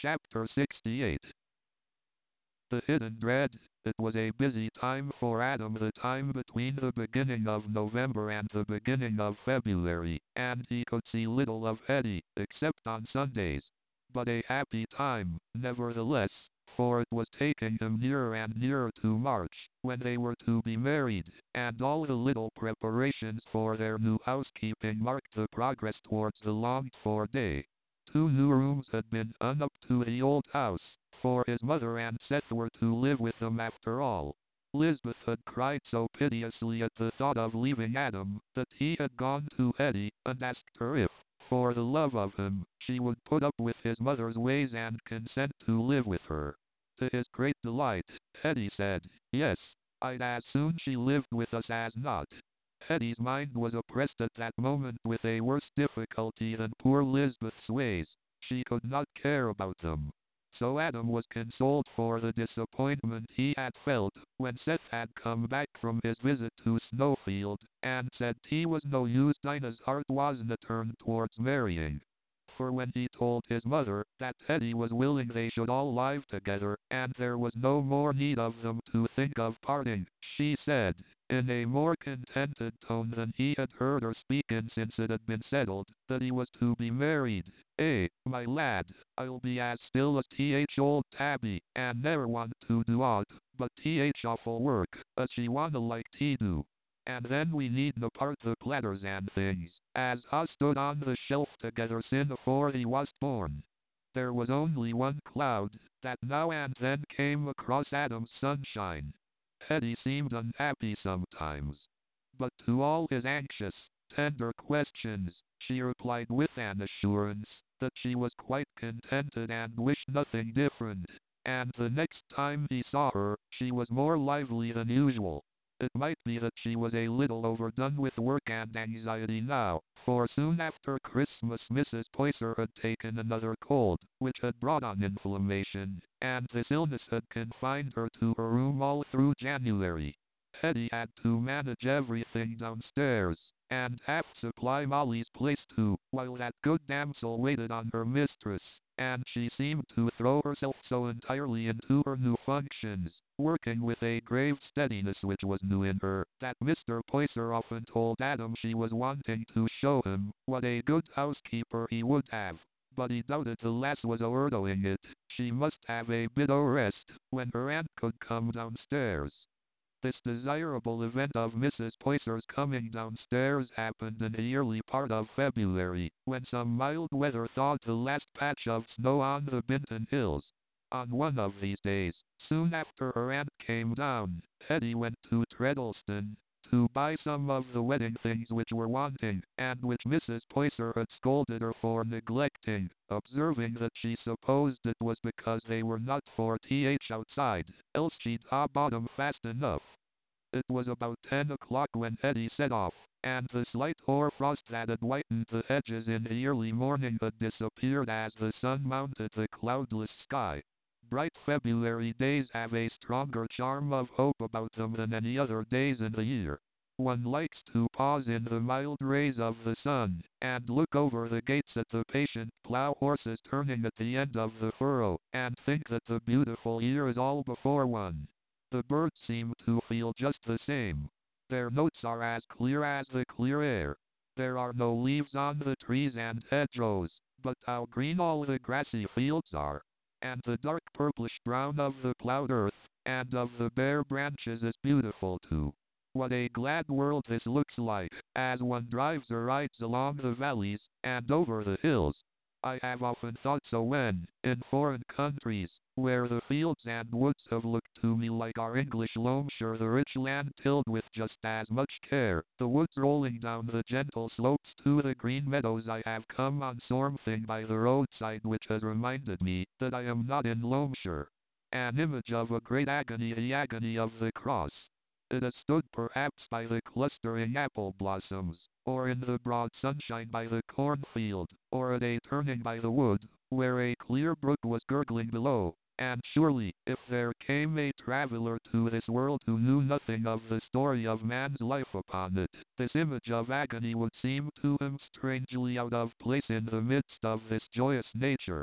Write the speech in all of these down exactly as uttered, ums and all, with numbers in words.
Chapter sixty-eight. The Hidden Dread. It was a busy time for Adam, the time between the beginning of November and the beginning of February, and he could see little of Hetty, except on Sundays. But a happy time, nevertheless, for it was taking him nearer and nearer to March, when they were to be married, and all the little preparations for their new housekeeping marked the progress towards the longed-for day. Two new rooms had been done up to the old house, for his mother and Seth were to live with them after all. Lisbeth had cried so piteously at the thought of leaving Adam, that he had gone to Hetty, and asked her if, for the love of him, she would put up with his mother's ways and consent to live with her. To his great delight, Hetty said, "Yes, I'd as soon she lived with us as not." Hetty's mind was oppressed at that moment with a worse difficulty than poor Lisbeth's ways. She could not care about them. So Adam was consoled for the disappointment he had felt, when Seth had come back from his visit to Snowfield, and said he was no use, Dinah's heart wasna turned towards marrying. For when he told his mother that Hetty was willing they should all live together, and there was no more need of them to think of parting, she said, in a more contented tone than he had heard her speak in since it had been settled, that he was to be married. "Eh, my lad, I'll be as still as th old Tabby, and never want to do aught but th awful work, as she wanna like to do. And then we needna part the platters and things, as ha' stood on the shelf together sin afore he was born." There was only one cloud, that now and then came across Adam's sunshine. Hetty seemed unhappy sometimes. But to all his anxious, tender questions, she replied with an assurance that she was quite contented and wished nothing different. And the next time he saw her, she was more lively than usual. It might be that she was a little overdone with work and anxiety now, for soon after Christmas Missus Poyser had taken another cold, which had brought on inflammation, and this illness had confined her to her room all through January. Hetty had to manage everything downstairs, and half supply Molly's place too, while that good damsel waited on her mistress, and she seemed to throw herself so entirely into her new functions, working with a grave steadiness which was new in her, that Mister Poyser often told Adam she was wanting to show him what a good housekeeper he would have. But he doubted the lass was o'erdoing it. She must have a bit o' rest, when her aunt could come downstairs. This desirable event of Missus Poyser's coming downstairs happened in the early part of February, when some mild weather thawed the last patch of snow on the Binton Hills. On one of these days, soon after her aunt came down, Hetty went to Treddleston, to buy some of the wedding things which were wanting, and which Missus Poyser had scolded her for neglecting, observing that she supposed it was because they were not for th outside, else she'd ha' bought 'em fast enough. It was about ten o'clock when Hetty set off, and the slight hoar frost that had whitened the hedges in the early morning had disappeared as the sun mounted the cloudless sky. Bright February days have a stronger charm of hope about them than any other days in the year. One likes to pause in the mild rays of the sun, and look over the gates at the patient plough horses turning at the end of the furrow, and think that the beautiful year is all before one. The birds seem to feel just the same. Their notes are as clear as the clear air. There are no leaves on the trees and hedgerows, but how green all the grassy fields are. And the dark purplish brown of the ploughed earth, and of the bare branches is beautiful too. What a glad world this looks like, as one drives or rides along the valleys, and over the hills. I have often thought so when, in foreign countries, where the fields and woods have looked to me like our English Loamshire, the rich land tilled with just as much care, the woods rolling down the gentle slopes to the green meadows, I have come on something by the roadside which has reminded me that I am not in Loamshire. An image of a great agony, the agony of the cross. It has stood perhaps by the clustering apple blossoms, or in the broad sunshine by the cornfield, or at a turning by the wood, where a clear brook was gurgling below. And surely, if there came a traveller to this world who knew nothing of the story of man's life upon it, this image of agony would seem to him strangely out of place in the midst of this joyous nature.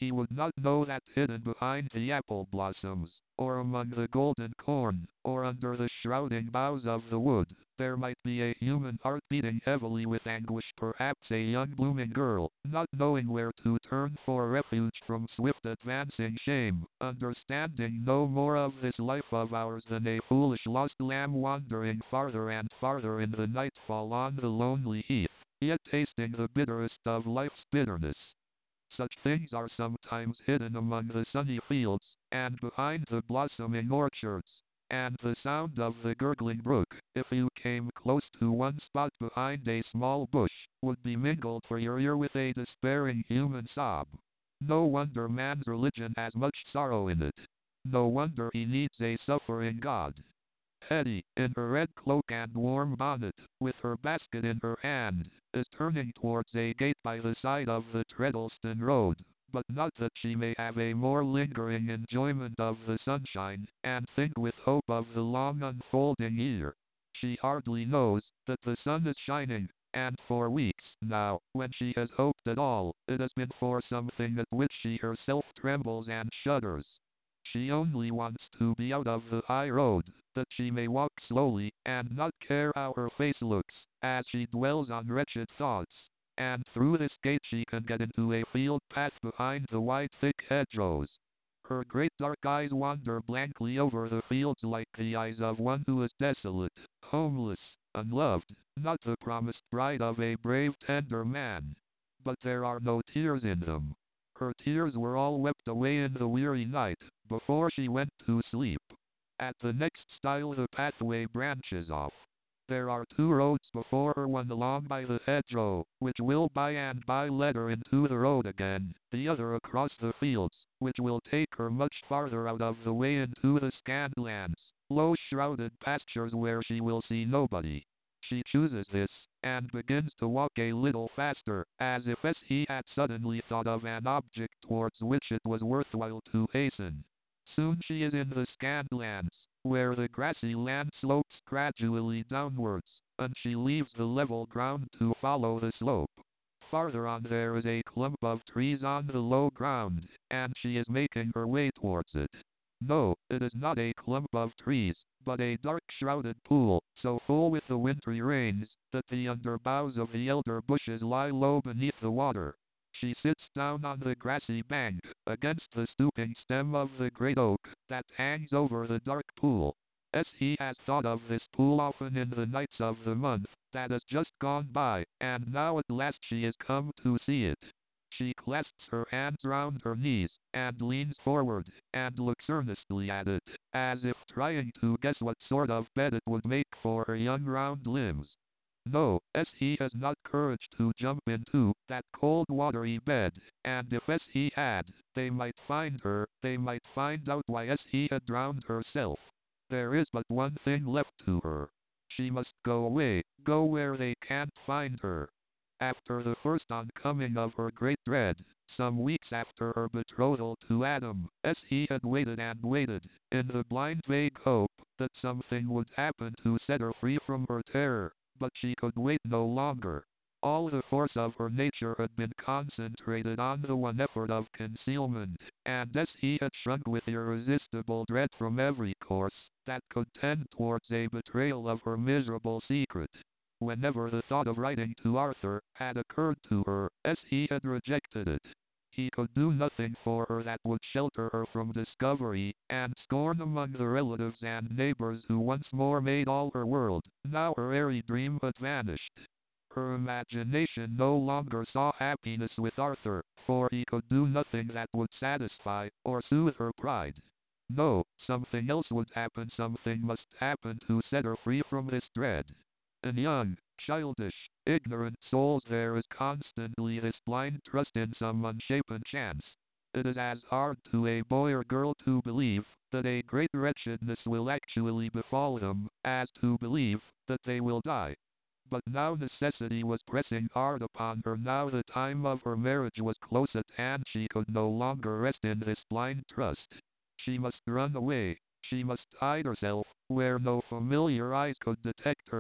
He would not know that hidden behind the apple blossoms, or among the golden corn, or under the shrouding boughs of the wood, there might be a human heart beating heavily with anguish, perhaps a young blooming girl, not knowing where to turn for refuge from swift advancing shame, understanding no more of this life of ours than a foolish lost lamb wandering farther and farther in the nightfall on the lonely heath, yet tasting the bitterest of life's bitterness. Such things are sometimes hidden among the sunny fields, and behind the blossoming orchards, and the sound of the gurgling brook, if you came close to one spot behind a small bush, would be mingled for your ear with a despairing human sob. No wonder man's religion has much sorrow in it. No wonder he needs a suffering God. Hetty, in her red cloak and warm bonnet, with her basket in her hand, is turning towards a gate by the side of the Treddleston Road, but not that she may have a more lingering enjoyment of the sunshine, and think with hope of the long unfolding year. She hardly knows that the sun is shining, and for weeks now, when she has hoped at all, it has been for something at which she herself trembles and shudders. She only wants to be out of the high road, that she may walk slowly, and not care how her face looks, as she dwells on wretched thoughts. And through this gate she can get into a field path behind the wide thick hedgerows. Her great dark eyes wander blankly over the fields like the eyes of one who is desolate, homeless, unloved, not the promised bride of a brave tender man. But there are no tears in them. Her tears were all wept away in the weary night, before she went to sleep. At the next stile the pathway branches off. There are two roads before her, one along by the hedgerow, which will by and by let her into the road again, the other across the fields, which will take her much farther out of the way into the scant lands, low shrouded pastures where she will see nobody. She chooses this, and begins to walk a little faster, as if as he had suddenly thought of an object towards which it was worthwhile to hasten. Soon she is in the scant lands, where the grassy land slopes gradually downwards, and she leaves the level ground to follow the slope. Farther on there is a clump of trees on the low ground, and she is making her way towards it. No, it is not a clump of trees, but a dark shrouded pool, so full with the wintry rains, that the under boughs of the elder bushes lie low beneath the water. She sits down on the grassy bank, against the stooping stem of the great oak, that hangs over the dark pool. As he has thought of this pool often in the nights of the month that has just gone by, and now at last she is come to see it. She clasps her hands round her knees, and leans forward, and looks earnestly at it, as if trying to guess what sort of bed it would make for her young round limbs. No, as he has not courage to jump into that cold watery bed, and if as he had, they might find her, they might find out why as he had drowned herself. There is but one thing left to her. She must go away, go where they can't find her. After the first oncoming of her great dread, some weeks after her betrothal to Adam, as he had waited and waited, in the blind vague hope that something would happen to set her free from her terror, but she could wait no longer. All the force of her nature had been concentrated on the one effort of concealment, and as he had shrunk with irresistible dread from every course that could tend towards a betrayal of her miserable secret, whenever the thought of writing to Arthur had occurred to her, as he had rejected it, he could do nothing for her that would shelter her from discovery, and scorn among the relatives and neighbors who once more made all her world. Now her airy dream had vanished. Her imagination no longer saw happiness with Arthur, for he could do nothing that would satisfy or soothe her pride. No, something else would happen, something must happen to set her free from this dread. In young, childish, ignorant souls there is constantly this blind trust in some unshapen chance. It is as hard to a boy or girl to believe that a great wretchedness will actually befall them, as to believe that they will die. But now necessity was pressing hard upon her, now the time of her marriage was close at hand, she could no longer rest in this blind trust. She must run away, she must hide herself, where no familiar eyes could detect her.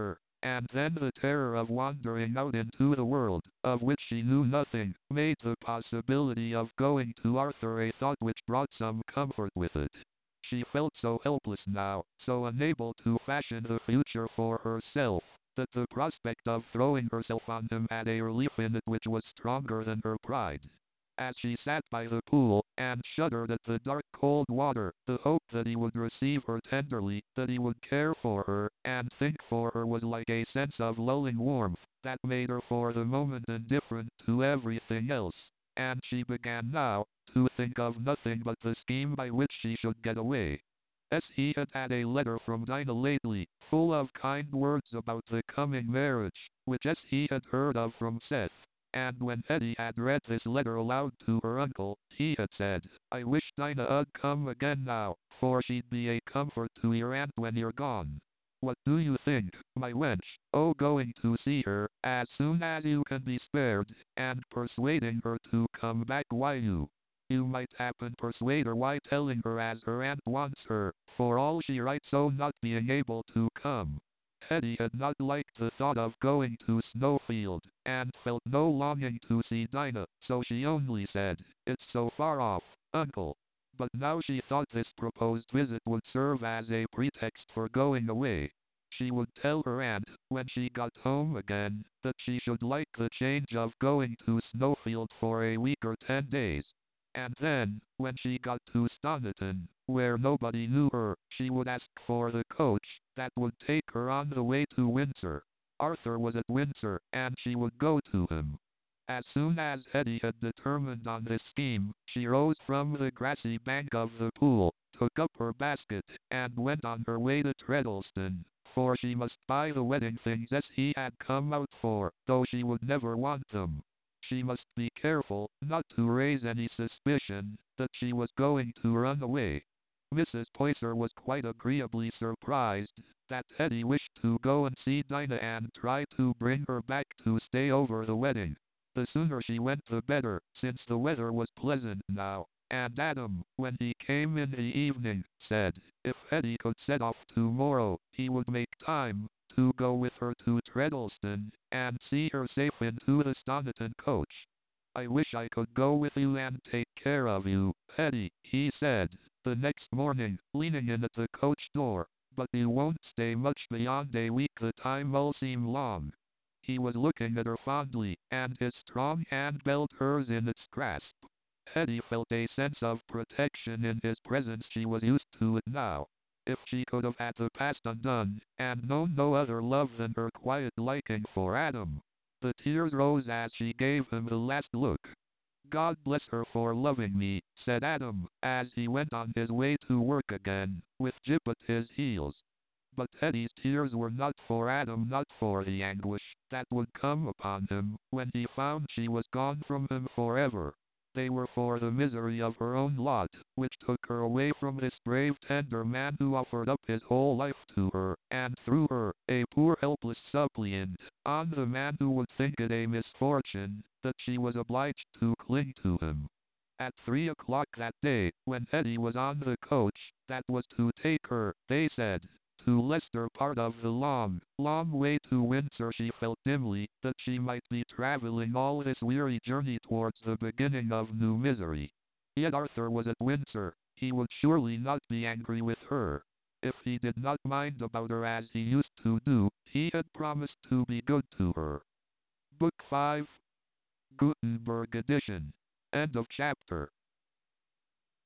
and then the terror of wandering out into the world, of which she knew nothing, made the possibility of going to Arthur a thought which brought some comfort with it. She felt so helpless now, so unable to fashion the future for herself, that the prospect of throwing herself on him had a relief in it which was stronger than her pride. As she sat by the pool, and shuddered at the dark cold water, the hope that he would receive her tenderly, that he would care for her, and think for her was like a sense of lulling warmth, that made her for the moment indifferent to everything else, and she began now to think of nothing but the scheme by which she should get away. As he had had a letter from Dinah lately, full of kind words about the coming marriage, which as he had heard of from Seth, and when Hetty had read this letter aloud to her uncle, he had said, "I wish Dinah 'ud come again now, for she'd be a comfort to your aunt when you're gone. What do you think, my wench, o' going to see her, as soon as you can be spared, and persuading her to come back wi' you? You might happen persuade her by telling her as her aunt wants her, for all she writes o' not being able to come." Hetty had not liked the thought of going to Snowfield, and felt no longing to see Dinah, so she only said, "It's so far off, uncle." But now she thought this proposed visit would serve as a pretext for going away. She would tell her aunt, when she got home again, that she should like the change of going to Snowfield for a week or ten days. And then, when she got to Stoniton, where nobody knew her, she would ask for the coach that would take her on the way to Windsor. Arthur was at Windsor, and she would go to him. As soon as Hetty had determined on this scheme, she rose from the grassy bank of the pool, took up her basket, and went on her way to Treddleston, for she must buy the wedding things as he had come out for, though she would never want them. She must be careful not to raise any suspicion that she was going to run away. Missus Poyser was quite agreeably surprised that Hetty wished to go and see Dinah and try to bring her back to stay over the wedding. The sooner she went the better, since the weather was pleasant now, and Adam, when he came in the evening, said, if Hetty could set off tomorrow, he would make time to go with her to Treddleston, and see her safe into the Stoniton coach. "I wish I could go with you and take care of you, Hetty," he said, the next morning, leaning in at the coach door, "but you won't stay much beyond a week. The time'll seem long." He was looking at her fondly, and his strong hand held hers in its grasp. Hetty felt a sense of protection in his presence. She was used to it now. If she could have had the past undone, and known no other love than her quiet liking for Adam. The tears rose as she gave him the last look. "God bless her for loving me," said Adam, as he went on his way to work again, with Jip at his heels. But Hetty's tears were not for Adam, not for the anguish that would come upon him when he found she was gone from him forever. They were for the misery of her own lot, which took her away from this brave, tender man who offered up his whole life to her, and threw her, a poor helpless suppliant, on the man who would think it a misfortune that she was obliged to cling to him. At three o'clock that day, when Hetty was on the coach that was to take her, they said, to Leicester. Part of the long, long way to Windsor. She felt dimly that she might be traveling all this weary journey towards the beginning of new misery. Yet Arthur was at Windsor. He would surely not be angry with her. If he did not mind about her as he used to do, he had promised to be good to her. Book five, Gutenberg edition. End of chapter.